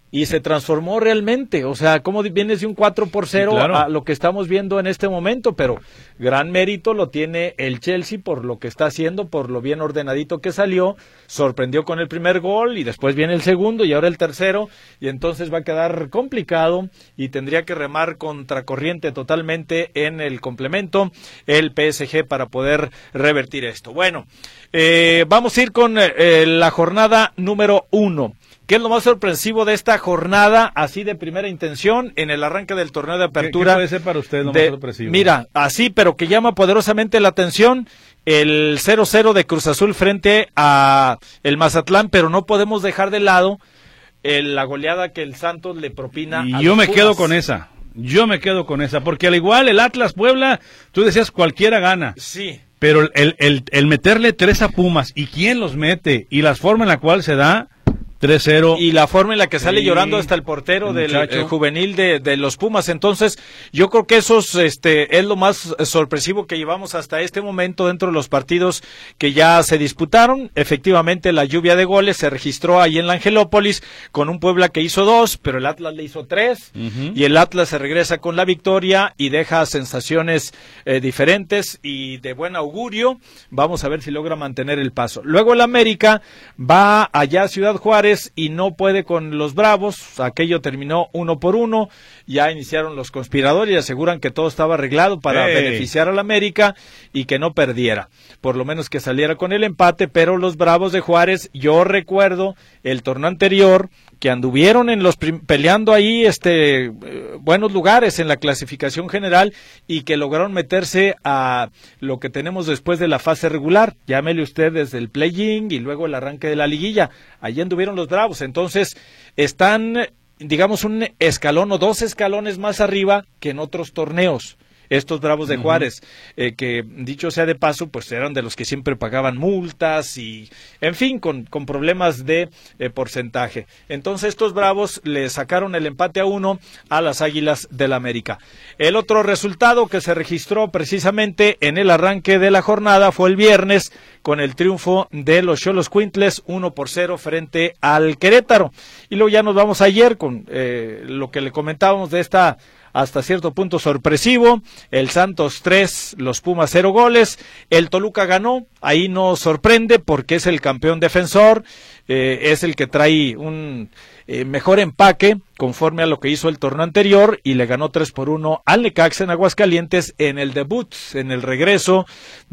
y se transformó realmente, o sea, cómo vienes de un cuatro por cero, sí, claro, a lo que estamos viendo en este momento, pero gran mérito lo tiene el Chelsea por lo que está haciendo, por lo bien ordenadito que salió, sorprendió con el primer gol y después viene el segundo y ahora el tercero, y entonces va a quedar complicado y tendría que remar contracorriente totalmente en el complemento el P S G para poder revertir esto. Bueno, eh, vamos a ir con eh, la jornada número uno. ¿Qué es lo más sorpresivo de esta jornada, así de primera intención, en el arranque del torneo de apertura? ¿Qué, qué puede ser para usted lo de, más sorpresivo? Mira, así, pero que llama poderosamente la atención, el cero cero de Cruz Azul frente a el Mazatlán, pero no podemos dejar de lado el, la goleada que el Santos le propina y a yo los me Pumas. quedo con esa, yo me quedo con esa, porque al igual el Atlas Puebla, tú decías cualquiera gana. Sí. Pero el, el, el meterle tres a Pumas, y quién los mete, y la forma en la cual se da, tres cero. Y la forma en la que sale sí, llorando hasta el portero el del eh, juvenil de, de los Pumas. Entonces, yo creo que eso es, este, es lo más sorpresivo que llevamos hasta este momento dentro de los partidos que ya se disputaron. Efectivamente, la lluvia de goles se registró ahí en la Angelópolis con un Puebla que hizo dos, pero el Atlas le hizo tres. Uh-huh. Y el Atlas se regresa con la victoria y deja sensaciones eh, diferentes y de buen augurio. Vamos a ver si logra mantener el paso. Luego el América va allá a Ciudad Juárez y no puede con los Bravos, aquello terminó uno por uno, ya iniciaron los conspiradores y aseguran que todo estaba arreglado para hey. beneficiar al América y que no perdiera, por lo menos que saliera con el empate, pero los Bravos de Juárez, yo recuerdo el torneo anterior, que anduvieron en los peleando ahí este eh, buenos lugares en la clasificación general y que lograron meterse a lo que tenemos después de la fase regular, llámele usted desde el play-in y luego el arranque de la liguilla, allí anduvieron los Bravos, entonces están, digamos, un escalón o dos escalones más arriba que en otros torneos. Estos Bravos de Juárez, uh-huh. eh, que dicho sea de paso, pues eran de los que siempre pagaban multas y, en fin, con, con problemas de eh, porcentaje. Entonces estos Bravos le sacaron el empate a uno a las Águilas del América. El otro resultado que se registró precisamente en el arranque de la jornada fue el viernes con el triunfo de los Xoloscuintles uno por cero frente al Querétaro. Y luego ya nos vamos ayer con eh, lo que le comentábamos de esta hasta cierto punto sorpresivo, el Santos tres, los Pumas cero goles, el Toluca ganó, ahí no sorprende porque es el campeón defensor, eh, es el que trae un eh, mejor empaque conforme a lo que hizo el torneo anterior y le ganó tres por uno al Necaxa en Aguascalientes en el debut, en el regreso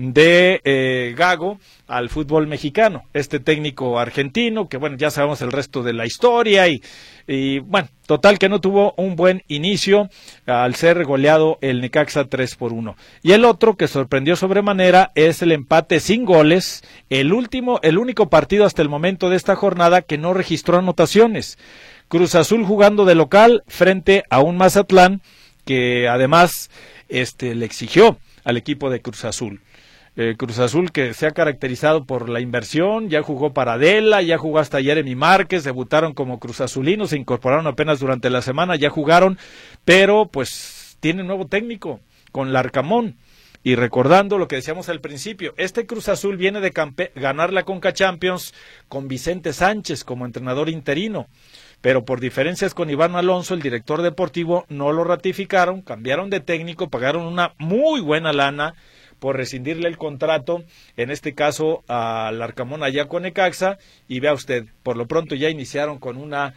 de eh, Gago al fútbol mexicano, este técnico argentino que bueno, ya sabemos el resto de la historia y, y bueno, total que no tuvo un buen inicio al ser goleado el Necaxa tres por uno. Y el otro que sorprendió sobremanera es el empate sin goles, el último, el único partido hasta el momento de esta jornada que no registró anotaciones. Cruz Azul jugando de local frente a un Mazatlán que además este le exigió al equipo de Cruz Azul. Eh, Cruz Azul que se ha caracterizado por la inversión, ya jugó para Adela, ya jugó hasta Jeremy Márquez, debutaron como Cruz Azulinos, se incorporaron apenas durante la semana, ya jugaron, pero pues tiene nuevo técnico con Larcamón. Y recordando lo que decíamos al principio, este Cruz Azul viene de campe- ganar la Conca Champions con Vicente Sánchez como entrenador interino, pero por diferencias con Iván Alonso, el director deportivo, no lo ratificaron, cambiaron de técnico, pagaron una muy buena lana por rescindirle el contrato, en este caso al Arcamón allá con Necaxa, y vea usted, por lo pronto ya iniciaron con una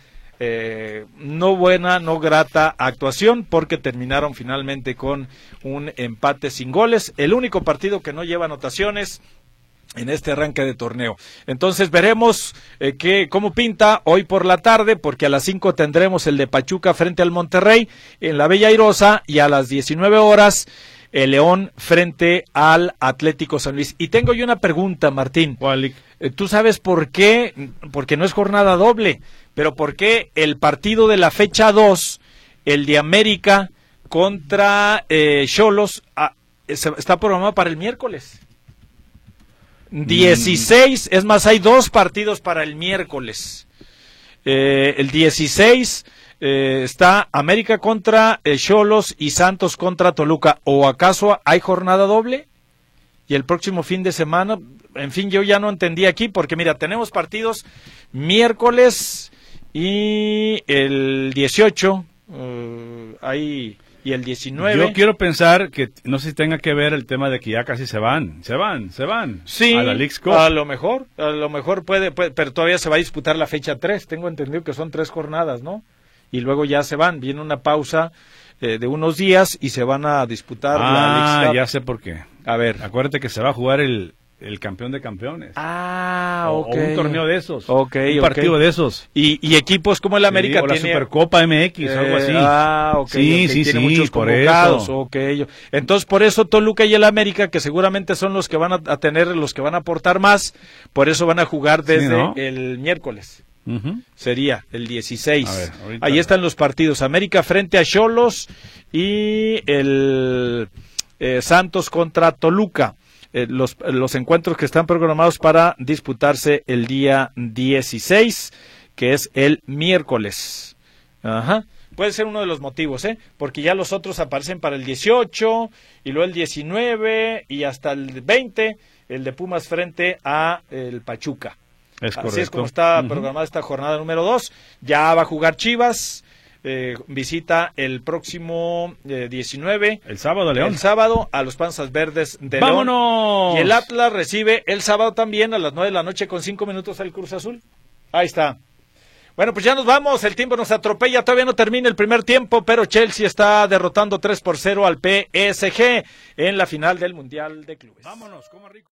eh, no buena, no grata actuación, porque terminaron finalmente con un empate sin goles, el único partido que no lleva anotaciones en este arranque de torneo. Entonces veremos eh, que, cómo pinta hoy por la tarde, porque a las cinco tendremos el de Pachuca frente al Monterrey en la Bella Airosa, y a las diecinueve horas el León frente al Atlético San Luis. Y tengo yo una pregunta, Martín. ¿Cuál? Eh, ¿Tú sabes por qué? Porque no es jornada doble, pero ¿por qué el partido de la fecha dos, el de América contra Xolos, eh, está programado para el miércoles? dieciséis, es más, hay dos partidos para el miércoles. Eh, el dieciséis eh, está América contra Xolos y Santos contra Toluca. ¿O acaso hay jornada doble? Y el próximo fin de semana, en fin, yo ya no entendí aquí, porque mira, tenemos partidos miércoles y el dieciocho, uh, ahí, y el diecinueve. Yo quiero pensar que no sé si tenga que ver el tema de que ya casi se van, se van, se van. Sí, a la Leagues Cup. A lo mejor, a lo mejor puede, puede, pero todavía se va a disputar la fecha tres. Tengo entendido que son tres jornadas, ¿no? Y luego ya se van, viene una pausa eh, de unos días y se van a disputar ah, la Leagues Cup. Ya sé por qué. A ver. Acuérdate que se va a jugar el, el campeón de campeones. Ah, o, ok. o un torneo de esos. Ok, un ok. partido de esos. Y, y equipos como el América sí, o la tiene... Supercopa M X, eh, algo así. Ah, ok. Sí, okay, sí, tiene sí, muchos por convocados. eso. Okay. Entonces, por eso Toluca y el América, que seguramente son los que van a, a tener, los que van a aportar más, por eso van a jugar desde sí, ¿no? el miércoles. Uh-huh. Sería el dieciséis. A ver, ahorita... Ahí están los partidos. América frente a Xolos y el eh, Santos contra Toluca. Eh, los, los encuentros que están programados para disputarse el día dieciséis, que es el miércoles. Ajá. Puede ser uno de los motivos, ¿eh? Porque ya los otros aparecen para el dieciocho, y luego el diecinueve, y hasta el veinte, el de Pumas frente a el Pachuca. Es correcto. Así es como está uh-huh. programada esta jornada número dos. Ya va a jugar Chivas. Eh, visita el próximo eh, diecinueve. El sábado, León. El sábado a los Panzas Verdes de ¡Vámonos! León. Y el Atlas recibe el sábado también a las nueve de la noche con cinco minutos al Cruz Azul. Ahí está. Bueno, pues ya nos vamos. El tiempo nos atropella. Todavía no termina el primer tiempo, pero Chelsea está derrotando tres por cero al P S G en la final del Mundial de Clubes. Vámonos, como rico.